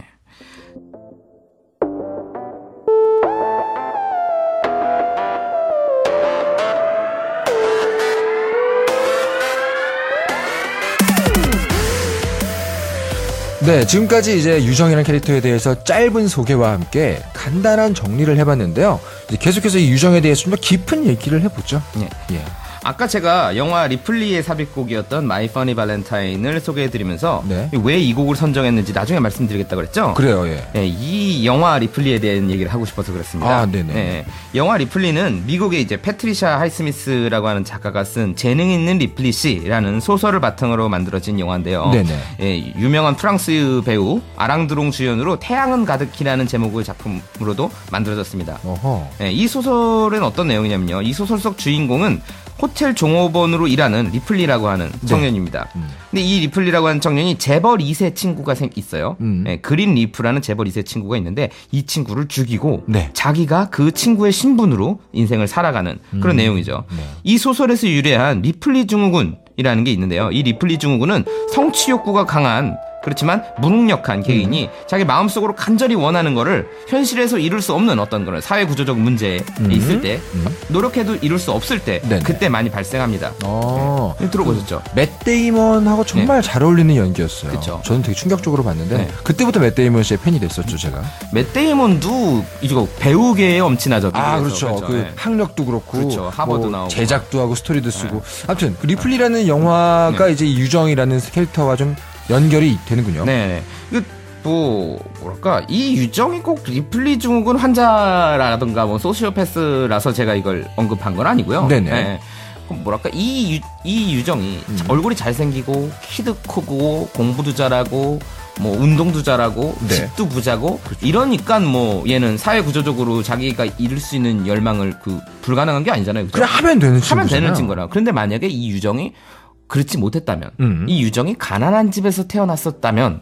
네, 지금까지 이제 유정이라는 캐릭터에 대해서 짧은 소개와 함께 간단한 정리를 해봤는데요. 이제 계속해서 이 유정에 대해서 좀 더 깊은 얘기를 해보죠. 네. 예. 아까 제가 영화 리플리의 삽입곡이었던 My Funny Valentine을 소개해드리면서 네. 왜 이 곡을 선정했는지 나중에 말씀드리겠다고 그랬죠? 그래요, 예. 네, 이 영화 리플리에 대한 얘기를 하고 싶어서 그렇습니다. 아, 네네. 네, 영화 리플리는 미국의 이제 패트리샤 하이스미스라고 하는 작가가 쓴 재능 있는 리플리 씨라는 소설을 바탕으로 만들어진 영화인데요. 네네. 예, 유명한 프랑스 배우 아랑드롱 주연으로 태양은 가득히라는 제목의 작품으로도 만들어졌습니다. 어허. 예, 이 소설은 어떤 내용이냐면요. 이 소설 속 주인공은 호텔 종업원으로 일하는 리플리라고 하는 청년입니다. 네. 음. 근데 이 리플리라고 하는 청년이 재벌 이 세 친구가 생, 있어요. 음. 네, 그린 리프라는 재벌 이 세 친구가 있는데 이 친구를 죽이고 네. 자기가 그 친구의 신분으로 인생을 살아가는 그런 음. 내용이죠. 네. 이 소설에서 유래한 리플리 증후군이라는 게 있는데요. 이 리플리 증후군은 성취 욕구가 강한 그렇지만 무능력한 개인이 음. 자기 마음속으로 간절히 원하는 거를 현실에서 이룰 수 없는 어떤 그런 사회 구조적 문제에 음. 있을 때 음. 노력해도 이룰 수 없을 때 네네. 그때 많이 발생합니다. 어. 네. 들어보셨죠? 맷 데이먼하고 정말 네. 잘 어울리는 연기였어요. 그쵸. 저는 되게 충격적으로 봤는데 네. 그때부터 맷 데이먼 씨의 팬이 됐었죠, 제가. 맷 데이먼도 이거 배우계에 엄친하죠. 아, 그렇죠. 그렇죠. 그 네. 학력도 그렇고 그렇죠. 하버드 뭐 나오고 제작도 하고 스토리도 쓰고. 네. 아무튼 그 리플리라는 영화가 네. 이제 유정이라는 캐릭터와 좀 연결이 되는군요. 네. 그 뭐 뭐랄까 이 유정이 꼭 리플리 증후군 환자라든가 뭐 소시오패스라서 제가 이걸 언급한 건 아니고요. 네네. 네. 뭐랄까 이, 유, 이 유정이 음. 얼굴이 잘생기고 키도 크고 공부도 잘하고 뭐 운동도 잘하고 네. 집도 부자고 그렇죠. 이러니까 뭐 얘는 사회 구조적으로 자기가 이룰 수 있는 열망을 그 불가능한 게 아니잖아요. 그죠? 그냥 하면 되는 하면 친구잖아요. 되는 친구라. 그런데 만약에 이 유정이 그렇지 못했다면 음. 이 유정이 가난한 집에서 태어났었다면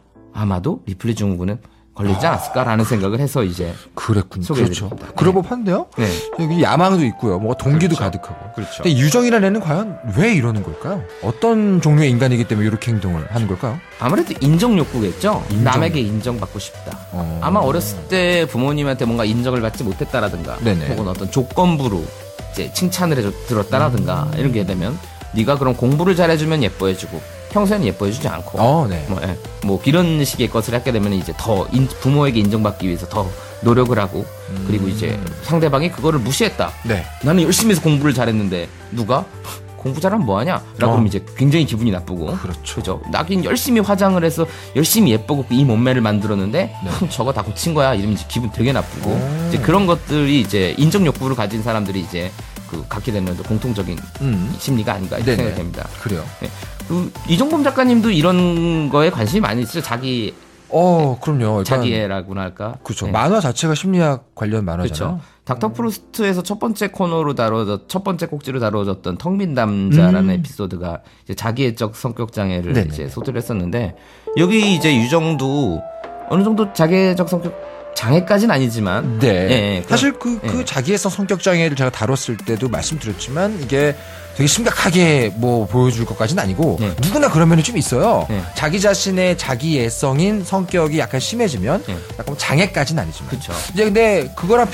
아마도 리플리 증후군은 걸리지 않았을까라는 아... 생각을 해서 이제 그랬군요. 그렇죠. 네. 그럴 법한데요. 네. 여기 야망도 있고요. 뭐 동기도 그렇죠. 가득하고. 그렇죠. 근데 유정이라는 애는 과연 왜 이러는 걸까요? 어떤 종류의 인간이기 때문에 이렇게 행동을 하는 걸까요? 아무래도 인정 욕구겠죠. 인정. 남에게 인정받고 싶다. 어... 아마 어렸을 때 부모님한테 뭔가 인정을 받지 못했다라든가, 네네. 혹은 어떤 조건부로 이제 칭찬을 해줘 들었다라든가 음... 이렇게 되면 네가 그럼 공부를 잘해주면 예뻐해주고. 평소에는 예뻐해주지 않고, 어, 네. 뭐, 예, 뭐 이런 식의 것을 하게 되면 이제 더 인, 부모에게 인정받기 위해서 더 노력을 하고, 음. 그리고 이제 상대방이 그거를 무시했다. 네. 나는 열심히 해서 공부를 잘했는데 누가 공부 잘하면 뭐하냐? 라고 어. 그러면 이제 굉장히 기분이 나쁘고, 그렇죠. 그죠? 나긴 열심히 화장을 해서 열심히 예쁘고 이 몸매를 만들었는데 네. 저거 다 고친 거야. 이러면 이제 기분 되게 나쁘고, 오. 이제 그런 것들이 이제 인정 욕구를 가진 사람들이 이제 그 갖게 되는 공통적인 음. 심리가 아닌가 이렇게 생각이 됩니다. 그래요. 네. 그 이종범 작가님도 이런 거에 관심이 많이 있어요. 자기 어, 그럼요. 자기애라고나 할까? 그렇죠. 네. 만화 자체가 심리학 관련 만화잖아요. 그렇죠. 닥터 프루스트에서 첫 번째 코너로 다뤄졌, 첫 번째 꼭지로 다뤄졌던 텅 빈 남자라는 음. 에피소드가 이제 자기애적 성격 장애를 네네. 이제 소개를 했었는데 여기 이제 유정도 어느 정도 자기애적 성격 장애까지는 아니지만 네. 예, 사실 그, 그 예. 자기애성 성격 장애를 제가 다뤘을 때도 말씀드렸지만 이게 되게 심각하게 뭐 보여줄 것까지는 아니고 예. 누구나 그런 면이 좀 있어요. 예. 자기 자신의 자기애성인 성격이 약간 심해지면 예. 약간 장애까지는 아니지만. 그쵸. 이제 근데 그거랑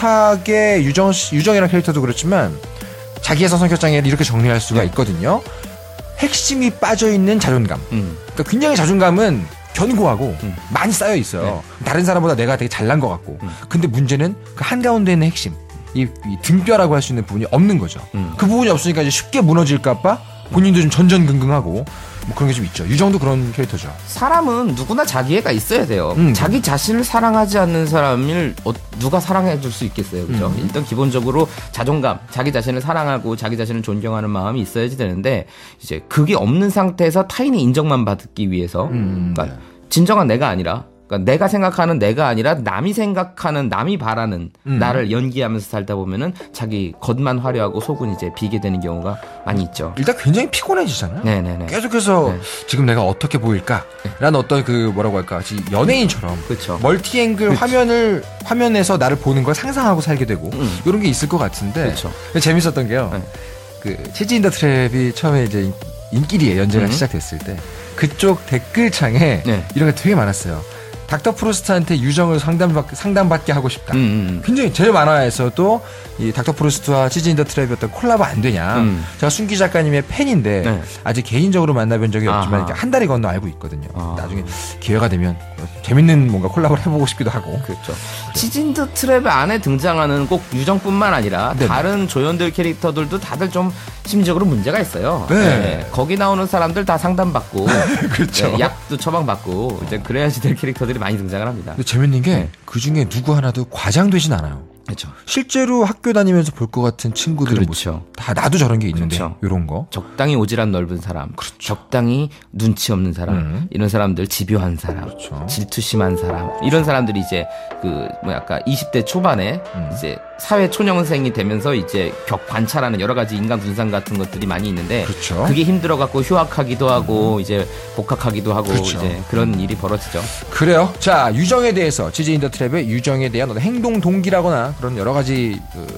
비슷하게 유정 유정이라는 캐릭터도 그렇지만 자기애성 성격 장애를 이렇게 정리할 수가 예. 있거든요. 핵심이 빠져 있는 자존감. 음. 그러니까 굉장히 자존감은 견고하고 음. 많이 쌓여 있어요. 네. 다른 사람보다 내가 되게 잘난 것 같고. 음. 근데 문제는 그 한가운데 있는 핵심, 이, 이 등뼈라고 할 수 있는 부분이 없는 거죠. 음. 그 부분이 없으니까 이제 쉽게 무너질까봐 본인도 좀 전전긍긍하고 뭐 그런 게 좀 있죠. 유정도 그런 캐릭터죠. 사람은 누구나 자기애가 있어야 돼요. 음. 자기 자신을 사랑하지 않는 사람을 어, 누가 사랑해 줄 수 있겠어요. 그죠? 음. 일단 기본적으로 자존감, 자기 자신을 사랑하고 자기 자신을 존경하는 마음이 있어야지 되는데 이제 그게 없는 상태에서 타인의 인정만 받기 위해서 음. 그러니까 진정한 내가 아니라 그러니까 내가 생각하는 내가 아니라 남이 생각하는 남이 바라는 음. 나를 연기하면서 살다 보면은 자기 겉만 화려하고 속은 이제 비게 되는 경우가 많이 있죠. 일단 굉장히 피곤해지잖아요. 네네네. 계속해서 네. 지금 내가 어떻게 보일까? 라는 어떤 그 뭐라고 할까? 연예인처럼 그렇죠. 멀티앵글 그쵸. 화면을 화면에서 나를 보는 걸 상상하고 살게 되고 음. 이런 게 있을 것 같은데 그쵸. 재밌었던 게요. 네. 그 치즈 인 더 트랩이 처음에 이제 인기리에 연재가 음. 시작됐을 때 그쪽 댓글창에 네. 이런 게 되게 많았어요. 닥터 프루스트한테 유정을 상담받, 상담받게 하고 싶다. 음, 음. 굉장히 제 만화에서도 이 닥터 프루스트와 치즈 인 더 트랩이 어떤 콜라보 안 되냐. 음. 제가 순기 작가님의 팬인데 네. 아직 개인적으로 만나본 적이 없지만 한 달이 건너 알고 있거든요. 아하. 나중에 기회가 되면 재밌는 뭔가 콜라보를 해보고 싶기도 하고. 그렇죠. 치즈 인 더 트랩 안에 등장하는 꼭 유정뿐만 아니라 네네. 다른 조연들 캐릭터들도 다들 좀 심리적으로 문제가 있어요. 네. 네. 거기 나오는 사람들 다 상담받고 그렇죠. 네, 약도 처방받고 이제 그래야지 될 캐릭터들이 많이 등장을 합니다. 근데 재밌는 게 네. 그 중에 누구 하나도 과장되진 않아요. 그렇죠. 실제로 학교 다니면서 볼 것 같은 친구들은 그렇죠. 다 나도 저런 게 있는데 그렇죠. 이런 거 적당히 오지랖 넓은 사람, 그렇죠. 적당히 눈치 없는 사람, 음. 이런 사람들 집요한 사람, 그렇죠. 질투심한 사람, 이런 사람들이 이제 그 뭐 약간 이십 대 초반에 음. 이제 사회 초년생이 되면서 이제 격 관찰하는 여러 가지 인간 분상 같은 것들이 많이 있는데 그렇죠. 그게 힘들어 갖고 휴학하기도 하고 음. 이제 복학하기도 하고 그렇죠. 이제 그런 일이 벌어지죠. 그래요. 자, 유정에 대해서 치즈 인 더 트랩의 유정에 대한 어떤 행동 동기라거나 그런 여러 가지 그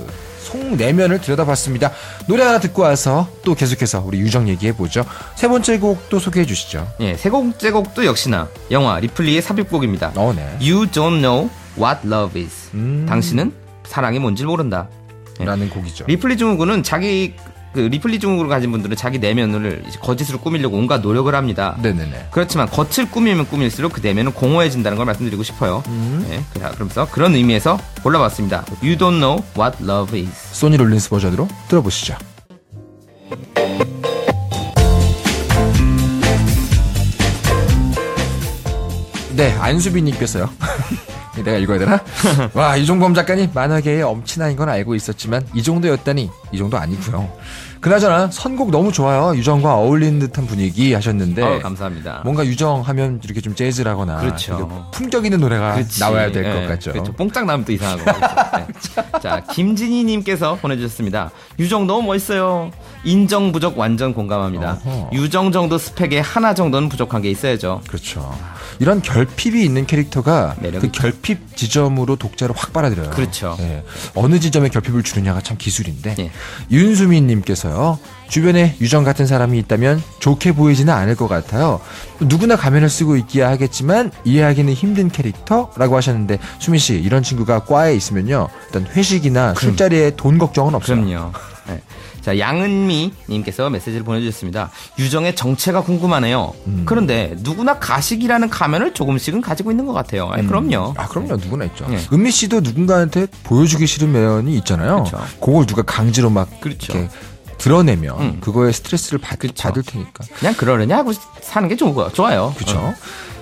속내면을 들여다봤습니다. 노래 하나 듣고 와서 또 계속해서 우리 유정 얘기해보죠. 세 번째 곡도 소개해 주시죠. 예, 세 번째 곡도 역시나 영화 리플리의 삽입곡입니다. 어, 네. You don't know what love is. 음. 당신은 사랑이 뭔지 모른다. 예. 라는 곡이죠. 리플리 증후군은 자기 그 리플리 증후군을 가진 분들은 자기 내면을 이제 거짓으로 꾸미려고 온갖 노력을 합니다. 네네네. 그렇지만 겉을 꾸미면 꾸밀수록 그 내면은 공허해진다는 걸 말씀드리고 싶어요. 음. 예, 그러면서 그런 의미에서 골라봤습니다. You don't know what love is. 소니 롤린스 버전으로 들어보시죠. 네, 안수빈님께서요. 내가 읽어야 되나? 와, 이종범 작가님 만화계의 엄친아인 건 알고 있었지만 이 정도였다니 이 정도 아니고요. 그나저나 선곡 너무 좋아요. 유정과 어울리는 듯한 분위기 하셨는데 어, 감사합니다. 뭔가 유정하면 이렇게 좀 재즈라거나 그렇죠. 품격 있는 노래가 그렇지. 나와야 될 것 네, 같죠. 그렇죠. 뽕짝 나면 또 이상한 거. 네. 자, 김진희님께서 보내주셨습니다. 유정 너무 멋있어요. 인정 부족 완전 공감합니다. 어허. 유정 정도 스펙에 하나 정도는 부족한 게 있어야죠. 그렇죠. 이런 결핍이 있는 캐릭터가 매력이 그 결핍 지점으로 독자를 확 빨아들여요. 그렇죠. 네. 어느 지점에 결핍을 주느냐가 참 기술인데 예. 윤수민님께서요. 주변에 유정 같은 사람이 있다면 좋게 보이지는 않을 것 같아요. 누구나 가면을 쓰고 있기야 하겠지만 이해하기는 힘든 캐릭터라고 하셨는데 수민 씨 이런 친구가 과에 있으면요. 일단 회식이나 술자리에 돈 걱정은 없어요. 그럼요. 네. 자, 양은미님께서 메시지를 보내주셨습니다. 유정의 정체가 궁금하네요. 음. 그런데 누구나 가식이라는 가면을 조금씩은 가지고 있는 것 같아요. 아니, 그럼요. 아, 그럼요. 누구나 있죠. 네. 은미 씨도 누군가한테 보여주기 싫은 면이 있잖아요. 그렇죠. 그걸 누가 강제로 막 그렇죠. 이렇게 드러내면 음. 그거에 스트레스를 받, 그렇죠. 받을 테니까. 그냥 그러려냐 하고 사는 게 좋고, 좋아요. 그렇죠. 어.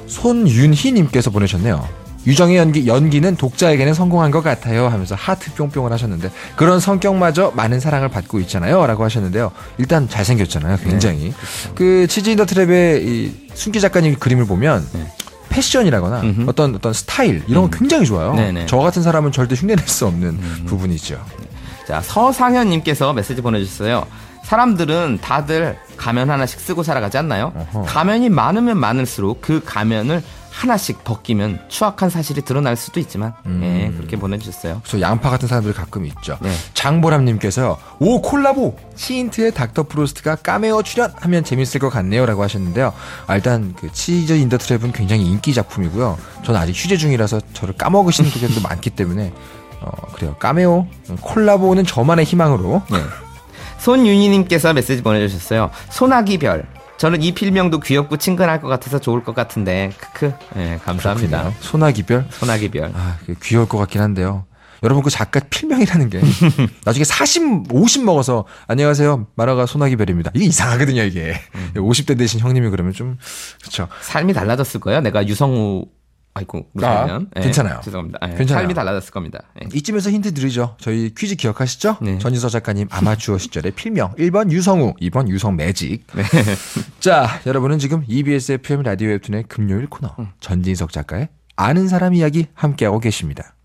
손윤희님께서 보내셨네요. 유정의 연기, 연기는 독자에게는 성공한 것 같아요 하면서 하트 뿅뿅을 하셨는데 그런 성격마저 많은 사랑을 받고 있잖아요 라고 하셨는데요. 일단 잘생겼잖아요. 굉장히. 네, 그렇죠. 그 치즈 인더 트랩의 이 순기 작가님 그림을 보면 네. 패션이라거나 음흠. 어떤 어떤 스타일 이런 거 굉장히 좋아요. 네네. 저 같은 사람은 절대 흉내낼 수 없는 음. 부분이죠. 자, 서상현님께서 메시지 보내주셨어요. 사람들은 다들 가면 하나씩 쓰고 살아가지 않나요? 어허. 가면이 많으면 많을수록 그 가면을 하나씩 벗기면 추악한 사실이 드러날 수도 있지만 음. 예, 그렇게 보내주셨어요. 그래서 양파 같은 사람들 가끔 있죠. 네. 장보람님께서요. 오 콜라보 치인트의 닥터 프로스트가 카메오 출연하면 재밌을 것 같네요라고 하셨는데요. 아, 일단 그 치즈 인더 트랩은 굉장히 인기 작품이고요. 저는 아직 휴재 중이라서 저를 까먹으시는 분들도 많기 때문에 어, 그래요. 카메오 콜라보는 저만의 희망으로. 네. 손윤희님께서 메시지 보내주셨어요. 소나기별. 저는 이 필명도 귀엽고 친근할 것 같아서 좋을 것 같은데 크크. 네, 감사합니다. 그렇군요. 소나기별. 소나기별. 아, 귀여울 것 같긴 한데요. 여러분 그 작가 필명이라는 게 나중에 사십, 오십 먹어서 안녕하세요 만화가 소나기별입니다. 이게 이상하거든요 이게. 음. 오십 대 되신 형님이 그러면 좀 그렇죠. 삶이 달라졌을 거예요. 내가 유성우 아이고 무사면 아, 괜찮아요. 네, 죄송합니다. 네, 괜찮아요. 삶이 달라졌을 겁니다. 네. 이쯤에서 힌트 드리죠. 저희 퀴즈 기억하시죠? 네. 전인서 작가님 아마추어 시절의 필명 일 번 유성우, 이 번 유성매직. 네. 자, 여러분은 지금 이비에스 에프엠 라디오 웹툰의 금요일 코너 음. 전진석 작가의 아는 사람 이야기 함께하고 계십니다.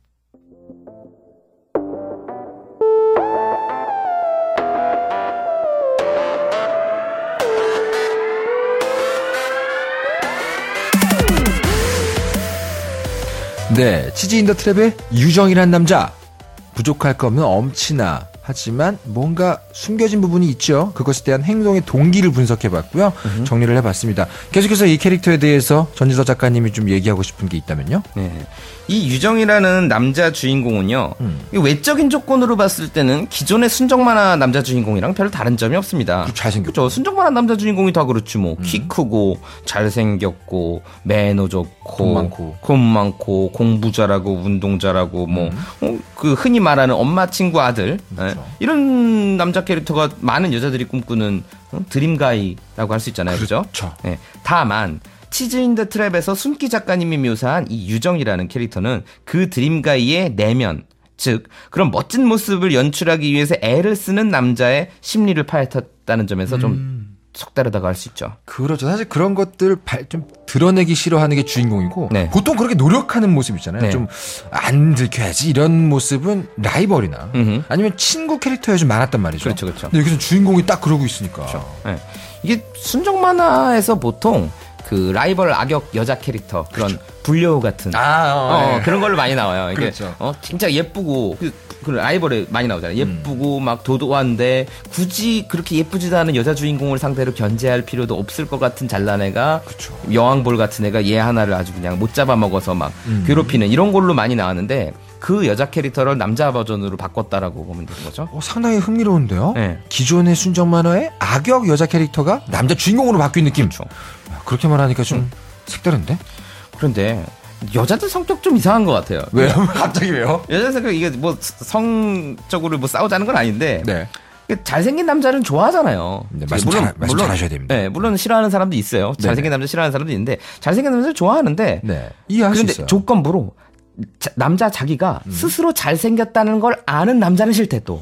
네, 치즈 인더 트랩의 유정이란 남자. 부족할 거 없는 엄친아. 하지만 뭔가 숨겨진 부분이 있죠. 그것에 대한 행동의 동기를 분석해봤고요. 음흠. 정리를 해봤습니다. 계속해서 이 캐릭터에 대해서 전지서 작가님이 좀 얘기하고 싶은 게 있다면요? 네. 이 유정이라는 남자 주인공은요. 음. 이 외적인 조건으로 봤을 때는 기존의 순정만화 남자 주인공이랑 별로 다른 점이 없습니다. 잘생겼고. 그렇죠. 순정만화 남자 주인공이 다 그렇지 뭐. 키 음. 크고 잘생겼고 매너 좋고 돈 많고. 돈 많고 공부 잘하고 운동 잘하고 뭐 그 흔히 말하는 엄마 친구 아들 음. 그렇죠. 네. 이런 남자 캐릭터가 많은 여자들이 꿈꾸는 어? 드림가이라고 할 수 있잖아요. 그렇죠? 그렇죠. 네. 다만 치즈 인 더 트랩에서 순기 작가님이 묘사한 이 유정이라는 캐릭터는 그 드림가이의 내면, 즉 그런 멋진 모습을 연출하기 위해서 애를 쓰는 남자의 심리를 파헤쳤다는 점에서 음. 좀 속다르다고 할 수 있죠. 그렇죠. 사실 그런 것들 발, 좀 드러내기 싫어하는 게 주인공이고 네. 보통 그렇게 노력하는 모습 있잖아요. 네. 좀 안 들켜야지 이런 모습은 라이벌이나 음흠. 아니면 친구 캐릭터에 좀 많았단 말이죠. 그렇죠, 그렇죠. 근데 여기서 주인공이 딱 그러고 있으니까. 네. 이게 순정 만화에서 보통 그 라이벌 악역 여자 캐릭터 그런 그렇죠. 불려우 같은 아, 어, 어, 네. 그런 걸로 많이 나와요. 이게 그렇죠. 어, 진짜 예쁘고 그, 그 라이벌에 많이 나오잖아요. 예쁘고 음. 막 도도한데 굳이 그렇게 예쁘지도 않은 여자 주인공을 상대로 견제할 필요도 없을 것 같은 잘난 애가 그쵸. 여왕볼 같은 애가 얘 하나를 아주 그냥 못 잡아먹어서 막 음. 괴롭히는 이런 걸로 많이 나왔는데 그 여자 캐릭터를 남자 버전으로 바꿨다라고 보면 되는 거죠. 어, 상당히 흥미로운데요. 네. 기존의 순정 만화의 악역 여자 캐릭터가 남자 주인공으로 바뀐 느낌. 그렇죠. 그렇게 말하니까 좀 음. 색다른데? 그런데 여자들 성격 좀 이상한 것 같아요. 왜요? 갑자기 왜요? 여자 성격 이게 뭐 성적으로 뭐 싸우자는 건 아닌데 네. 잘생긴 남자는 좋아하잖아요. 네, 말씀, 물론, 잘, 말씀 물론, 잘하셔야 됩니다. 네, 물론 싫어하는 사람도 있어요. 잘생긴 남자 싫어하는 사람도 있는데 잘생긴 남자를 좋아하는데 네. 이해할 수 그런데 있어요. 조건부로 자, 남자 자기가 음. 스스로 잘생겼다는 걸 아는 남자는 싫대 또.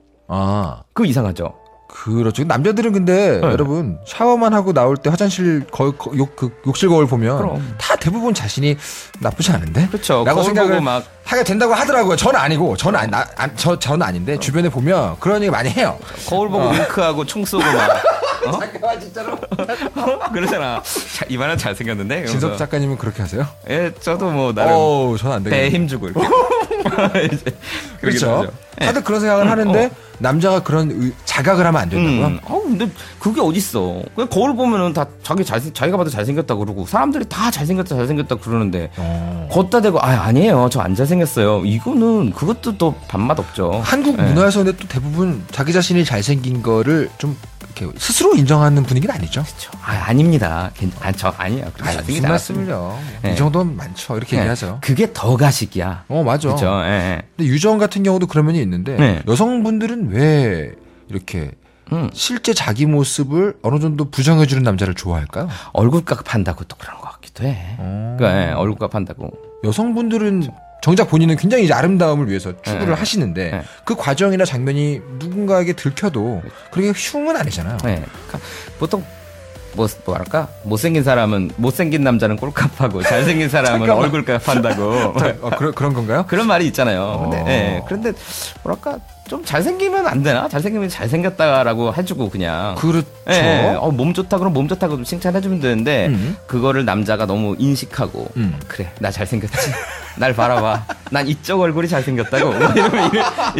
아, 그거 이상하죠. 그렇죠. 남자들은 근데 네. 여러분 샤워만 하고 나올 때 화장실 거울, 거, 욕, 그 욕실 거울 보면 그럼. 다 대부분 자신이 나쁘지 않은데. 그렇죠. 라고 거울 생각을 보고 막 하게 된다고 하더라고요. 저는 아니고 저는 아니, 나, 아, 저 저는 아닌데 주변에 보면 그런 얘기 많이 해요. 거울 보고 어. 윙크하고 총 쏘고 막. 어? 잠깐만 진짜로. 그러잖아. 자, 이만한 잘생겼는데. 진섭 작가님은 그렇게 하세요? 예, 저도 뭐 나름. 어, 저는 안 되겠네요. 배에 힘주고 이렇게. 이제 그렇죠. 네. 다들 그런 생각을 하는데 어. 남자가 그런 의, 자각을 하면 안 된다고요? 음. 어, 근데 그게 어딨어. 그냥 거울 보면은 다 자기 잘 자기가 봐도 잘생겼다 그러고 사람들이 다 잘생겼다 잘생겼다 그러는데 어. 걷다 대고 아 아니에요 저 안 잘생겼어요. 이거는 그것도 또 밥맛 없죠. 한국 네. 문화에서 근데 또 대부분 자기 자신이 잘생긴 거를 좀 이렇게 스스로 인정하는 분위기는 아니죠. 그렇죠. 아 아닙니다. 아, 저 아니에요. 아, 무슨 말씀을요? 네. 이 정도는 많죠. 이렇게 네. 얘기하죠. 그게 더 가식이야. 어 맞아. 그렇죠. 예. 근데 유정 같은 경우도 그런 면이 있는데 네. 여성분들은 왜 이렇게 음. 실제 자기 모습을 어느 정도 부정해주는 남자를 좋아할까요? 얼굴값 한다고 또 그런 것 같기도 해. 어. 그러니까 예, 얼굴값 한다고. 여성분들은 정작 본인은 굉장히 이제 아름다움을 위해서 추구를 네. 하시는데 네. 그 과정이나 장면이 누군가에게 들켜도 그렇게 흉은 아니잖아요. 네. 보통 뭐 뭐랄까 못생긴 사람은 못생긴 남자는 꼴값하고 잘생긴 사람은 잠깐만. 얼굴값 한다고 어, 그런 그런 건가요? 그런 말이 있잖아요. 근데, 어. 예. 그런데 뭐랄까 좀 잘생기면 안 되나? 잘생기면 잘생겼다라고 해주고 그냥. 그렇죠. 예. 어, 몸 좋다 그럼 몸 좋다고 좀 칭찬해주면 되는데 음. 그거를 남자가 너무 인식하고 음. 그래 나 잘생겼지. 날 바라봐. 난 이쪽 얼굴이 잘생겼다고. 뭐 이러면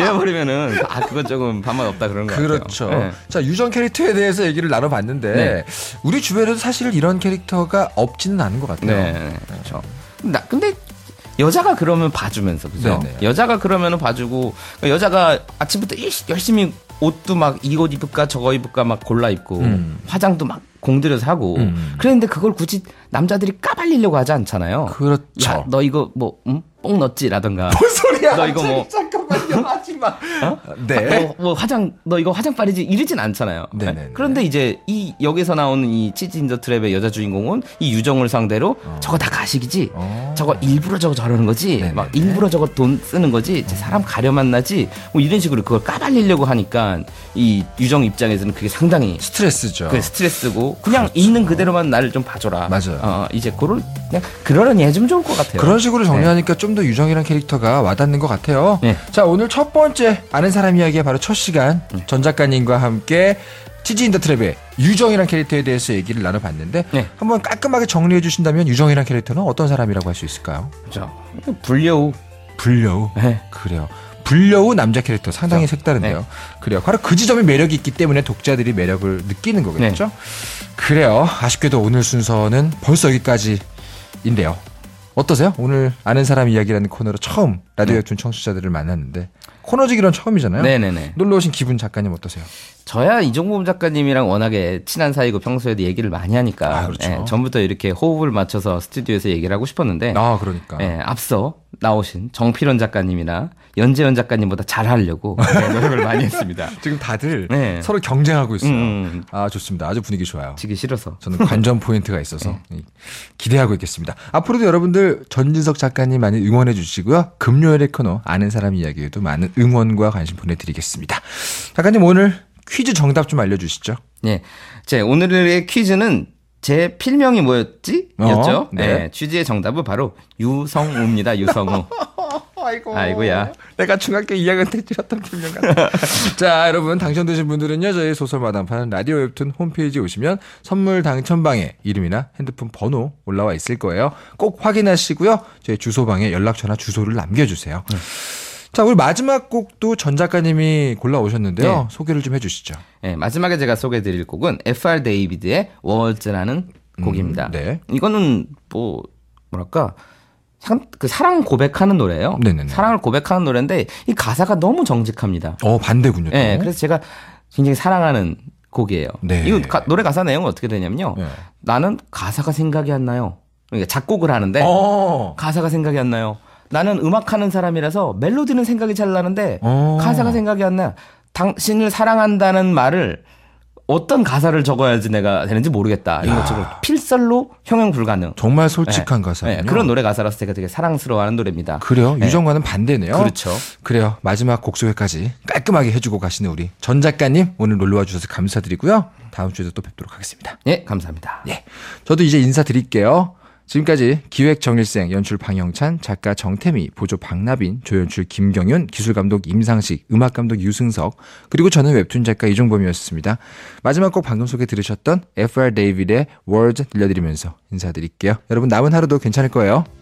이래버리면은 아 그건 조금 밥맛 없다 그런 거 같아요. 그렇죠. 예. 자 유정 캐릭터에 대해서 얘기를 나눠봤는데 네. 우리 주변에도 사실 이런 캐릭터가 없지는 않은 것 같아요. 네, 그렇죠. 나 근데 여자가 그러면 봐주면서 그죠? 네네. 여자가 그러면은 봐주고 여자가 아침부터 열심히 옷도 막 이 옷 입을까 저거 입을까 막 골라 입고 음. 화장도 막 공들여서 하고 음. 그랬는데 그걸 굳이 남자들이 까발리려고 하지 않잖아요. 그렇죠. 야, 너 이거 뭐 음? 뽕 넣었지라던가. 뭔 소리야? 너 이거 뭐 잠깐만요, 하지 마. 어? 네. 뭐, 뭐 화장 너 이거 화장빨이지 이러진 않잖아요. 네네네. 그런데 이제 이 여기서 나오는 이 치즈 인더 트랩의 여자 주인공은 이 유정을 상대로 어. 저거 다 가식이지. 어. 저거 일부러 저거 저러는 거지. 네네네. 막 일부러 저거 돈 쓰는 거지. 사람 가려만 나지. 뭐 이런 식으로 그걸 까발리려고 하니까 이 유정 입장에서는 그게 상당히 스트레스죠. 그 스트레스고 그냥 있는 그대로만 나를 좀 봐줘라. 맞아요. 어, 이제 그걸 그냥 그러려니 해주면 좋을 것 같아요. 그런 식으로 정리하니까 좀 더 유정이란 캐릭터가 와닿는 것 같아요. 네. 자, 오늘 첫 번째 아는 사람 이야기의 바로 첫 시간 전 작가님과 함께 치즈 인더 트랩의 유정이란 캐릭터에 대해서 얘기를 나눠봤는데 네. 한번 깔끔하게 정리해 주신다면 유정이란 캐릭터는 어떤 사람이라고 할 수 있을까요? 그렇죠. 불려우. 불려우. 네. 그래요. 불려우 남자 캐릭터 상당히 그렇죠. 색다른데요. 네. 그래요. 바로 그 지점에 매력이 있기 때문에 독자들이 매력을 느끼는 거겠죠. 네. 그래요. 아쉽게도 오늘 순서는 벌써 여기까지인데요. 어떠세요? 오늘 아는 사람 이야기라는 코너로 처음 라디오 웹툰 청취자들을 만났는데 코너지기론 처음이잖아요. 네네네. 놀러 오신 기분 작가님 어떠세요? 저야 이종범 작가님이랑 워낙에 친한 사이고 평소에도 얘기를 많이 하니까 아, 그렇죠. 예, 전부터 이렇게 호흡을 맞춰서 스튜디오에서 얘기를 하고 싶었는데 아, 그러니까. 예, 앞서 나오신 정필원 작가님이나 연재현 작가님보다 잘하려고 네, 노력을 많이 했습니다. 지금 다들 네. 서로 경쟁하고 있어요. 음. 아, 좋습니다. 아주 분위기 좋아요. 지기 싫어서. 저는 관전 포인트가 있어서 기대하고 있겠습니다. 앞으로도 여러분들 전진석 작가님 많이 응원해 주시고요. 금요일의 코너 아는 사람 이야기에도 많은 응원과 관심 보내드리겠습니다. 작가님 오늘 퀴즈 정답 좀 알려주시죠. 예, 제 오늘의 퀴즈는 제 필명이 뭐였지? 어, 였죠? 네. 예, 취지의 정답은 바로 유성우입니다. 유성우. 아이고. 아이고야. 내가 중학교 이 학년 때 찍었던 필름 같아. 자, 여러분 당첨되신 분들은요. 저희 소설 마당판 라디오 웹툰 홈페이지에 오시면 선물 당첨방에 이름이나 핸드폰 번호 올라와 있을 거예요. 꼭 확인하시고요. 저희 주소방에 연락처나 주소를 남겨주세요. 네. 자, 우리 마지막 곡도 전 작가님이 골라오셨는데요. 네. 소개를 좀 해주시죠. 네, 마지막에 제가 소개해드릴 곡은 에프알 데이비드의 월즈라는 음, 곡입니다. 네. 이거는 뭐 뭐랄까 그 사랑 고백하는 노래예요. 네네네. 사랑을 고백하는 노래인데 이 가사가 너무 정직합니다. 어, 반대군요. 또. 네, 그래서 제가 굉장히 사랑하는 곡이에요. 네. 이 노래 가사 내용은 어떻게 되냐면요. 네. 나는 가사가 생각이 안 나요. 그러니까 작곡을 하는데 어. 가사가 생각이 안 나요. 나는 음악하는 사람이라서 멜로디는 생각이 잘 나는데 어. 가사가 생각이 안 나. 당신을 사랑한다는 말을 어떤 가사를 적어야지 내가 되는지 모르겠다. 이런 것처럼 필살로 형용 불가능. 정말 솔직한 네. 가사군요. 네. 그런 노래 가사라서 제가 되게 사랑스러워하는 노래입니다. 그래요? 네. 유정과는 반대네요. 그렇죠. 그래요. 마지막 곡 소개까지 깔끔하게 해주고 가시는 우리 전 작가님 오늘 놀러와 주셔서 감사드리고요. 다음 주에도 또 뵙도록 하겠습니다. 예, 감사합니다. 예, 저도 이제 인사드릴게요. 지금까지 기획 정일생, 연출 방영찬, 작가 정태미, 보조 박나빈, 조연출 김경윤, 기술감독 임상식, 음악감독 유승석, 그리고 저는 웹툰 작가 이종범이었습니다. 마지막 곡 방금 소개 들으셨던 에프알 데이비드의 Words 들려드리면서 인사드릴게요. 여러분 남은 하루도 괜찮을 거예요.